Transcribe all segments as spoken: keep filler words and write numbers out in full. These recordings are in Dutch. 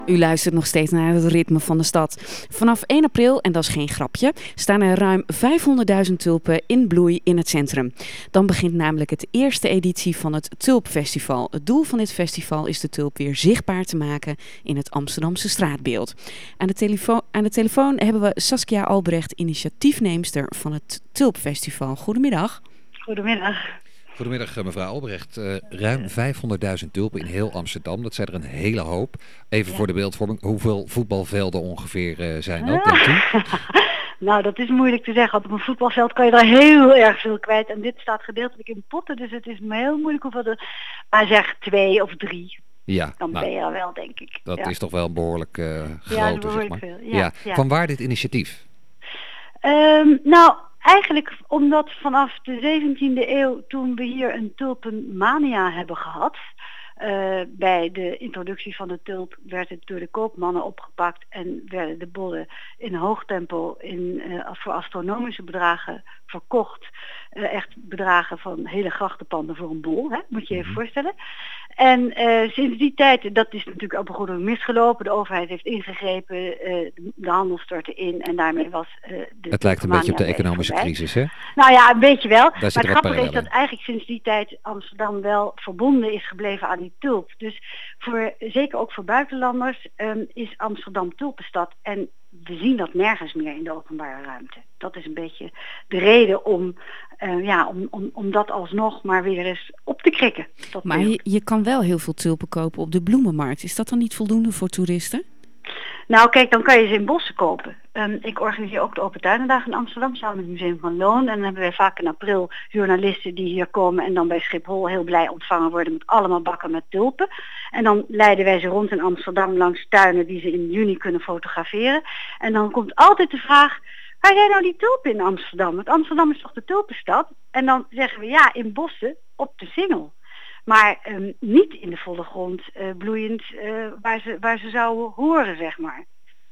U luistert nog steeds naar het ritme van de stad. Vanaf één april, en dat is geen grapje, staan er ruim vijfhonderdduizend tulpen in bloei in het centrum. Dan begint namelijk het eerste editie van het Tulpfestival. Het doel van dit festival is de tulp weer zichtbaar te maken in het Amsterdamse straatbeeld. Aan de, telefo- aan de telefoon hebben we Saskia Albrecht, initiatiefneemster van het Tulpfestival. Goedemiddag. Goedemiddag. Goedemiddag mevrouw Albrecht. Uh, ruim vijfhonderdduizend tulpen in heel Amsterdam. Dat zijn er een hele hoop. Even ja. voor de beeldvorming, hoeveel voetbalvelden ongeveer uh, zijn dat, denkt u? Nou, dat is moeilijk te zeggen. Op een voetbalveld kan je daar heel erg veel kwijt. En dit staat gedeeltelijk in potten, dus het is me heel moeilijk hoeveel er... Maar zeg twee of drie. Ja, dan nou, ben je er wel, denk ik. Dat ja. is toch wel behoorlijk uh, groot, ja, behoorlijk zeg maar. Veel. Ja, ja. Ja. Van waar dit initiatief? Um, nou... Eigenlijk omdat vanaf de zeventiende eeuw, toen we hier een tulpenmania hebben gehad, uh, bij de introductie van de tulp werd het door de koopmannen opgepakt en werden de bollen in hoog tempo in, uh, voor astronomische bedragen verkocht. Uh, echt bedragen van hele grachtenpanden voor een bol, hè? Moet je je even voorstellen. En uh, sinds die tijd, dat is natuurlijk op een goede manier misgelopen. De overheid heeft ingegrepen, uh, de handel stortte in en daarmee was uh, de... Het lijkt een beetje op de economische crisis, hè? Nou ja, een beetje wel. Daar maar het grappige is dat eigenlijk sinds die tijd Amsterdam wel verbonden is gebleven aan die tulp. Dus voor, zeker ook voor buitenlanders um, is Amsterdam tulpenstad. En we zien dat nergens meer in de openbare ruimte. Dat is een beetje de reden om, uh, ja, om, om, om dat alsnog maar weer eens op te krikken. Maar je, je kan wel heel veel tulpen kopen op de bloemenmarkt. Is dat dan niet voldoende voor toeristen? Nou kijk, dan kan je ze in bossen kopen. Um, ik organiseer ook de Open Tuinendag in Amsterdam samen met het Museum van Loon. En dan hebben wij vaak in april journalisten die hier komen en dan bij Schiphol heel blij ontvangen worden met allemaal bakken met tulpen. En dan leiden wij ze rond in Amsterdam langs tuinen die ze in juni kunnen fotograferen. En dan komt altijd de vraag, waar zijn nou die tulpen in Amsterdam? Want Amsterdam is toch de tulpenstad? En dan zeggen we ja, in bossen op de Singel. Maar um, niet in de volle grond uh, bloeiend uh, waar, ze, waar ze zouden horen, zeg maar.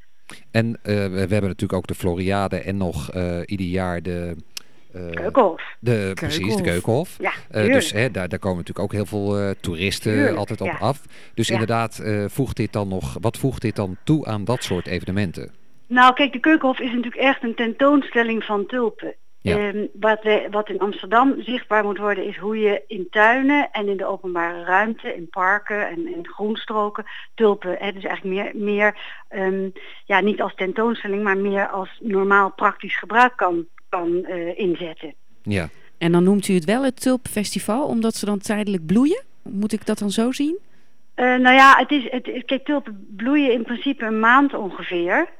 En uh, we hebben natuurlijk ook de Floriade en nog uh, ieder jaar de... Uh, Keukenhof. De, Keukenhof. Precies, de Keukenhof. Ja, uh, dus hè, daar, daar komen natuurlijk ook heel veel uh, toeristen tuurlijk, altijd op ja. af. Dus ja. inderdaad, uh, voegt dit dan nog, wat voegt dit dan toe aan dat soort evenementen? Nou kijk, de Keukenhof is natuurlijk echt een tentoonstelling van tulpen. Ja. Um, wat, we, wat in Amsterdam zichtbaar moet worden is hoe je in tuinen en in de openbare ruimte, in parken en in groenstroken, tulpen, hè, dus eigenlijk meer, meer um, ja, niet als tentoonstelling, maar meer als normaal praktisch gebruik kan, kan uh, inzetten. Ja. En dan noemt u het wel het Tulpfestival, omdat ze dan tijdelijk bloeien? Moet ik dat dan zo zien? Uh, nou ja, het is, het, kijk, tulpen bloeien in principe een maand ongeveer.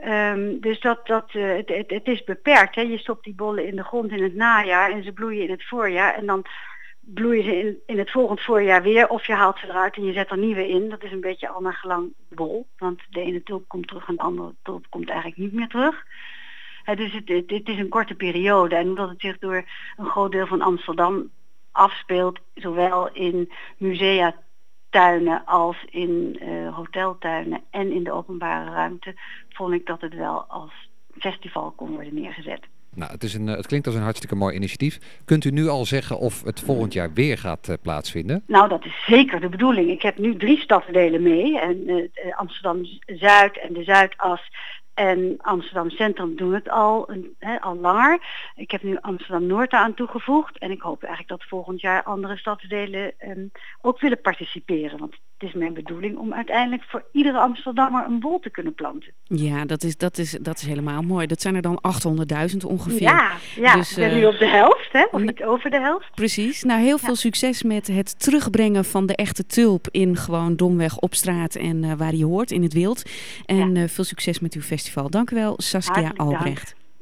Um, dus dat, dat, uh, het, het, het is beperkt. Hè? Je stopt die bollen in de grond in het najaar en ze bloeien in het voorjaar. En dan bloeien ze in, in het volgend voorjaar weer. Of je haalt ze eruit en je zet er nieuwe in. Dat is een beetje al naar gelang bol. Want de ene tulp komt terug en de andere tulp komt eigenlijk niet meer terug. He, dus het, het, het is een korte periode. En omdat het zich door een groot deel van Amsterdam afspeelt. Zowel in musea, tuinen als in uh, hoteltuinen en in de openbare ruimte, vond ik dat het wel als festival kon worden neergezet. Nou, het, is een, het klinkt als een hartstikke mooi initiatief. Kunt u nu al zeggen of het volgend jaar weer gaat uh, plaatsvinden? Nou, dat is zeker de bedoeling. Ik heb nu drie stadsdelen mee. En, uh, Amsterdam-Zuid en de Zuidas en Amsterdam Centrum doen het al, een, he, al langer. Ik heb nu Amsterdam-Noord aan toegevoegd. En ik hoop eigenlijk dat volgend jaar andere stadsdelen um, ook willen participeren. Want het is mijn bedoeling om uiteindelijk voor iedere Amsterdammer een bol te kunnen planten. Ja, dat is, dat is, dat is helemaal mooi. Dat zijn er dan achthonderdduizend ongeveer. Ja, ja dus, ik ben uh, nu op de helft, hè? Of niet over de helft. Precies. Nou, heel veel ja. succes met het terugbrengen van de echte tulp in gewoon domweg op straat en uh, waar hij hoort, in het wild. En ja. uh, veel succes met uw festival. Dank u wel, Saskia Albrecht. Dank.